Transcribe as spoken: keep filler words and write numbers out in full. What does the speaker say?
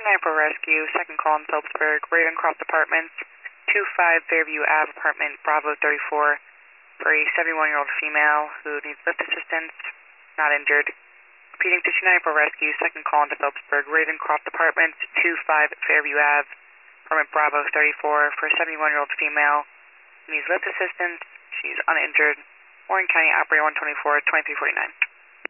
nine four Rescue, second call in Phillipsburg, Ravencroft Apartments, two five Fairview Ave, apartment Bravo thirty-four, for a seventy-one-year-old female who needs lift assistance, not injured. Repeating to two nine four Rescue, second call into Phillipsburg, Ravencroft Apartments, two five Fairview Ave, apartment Bravo thirty-four, for a seventy-one-year-old female who needs lift assistance. She's uninjured. Warren County Operator one twenty-four, twenty-three forty-nine.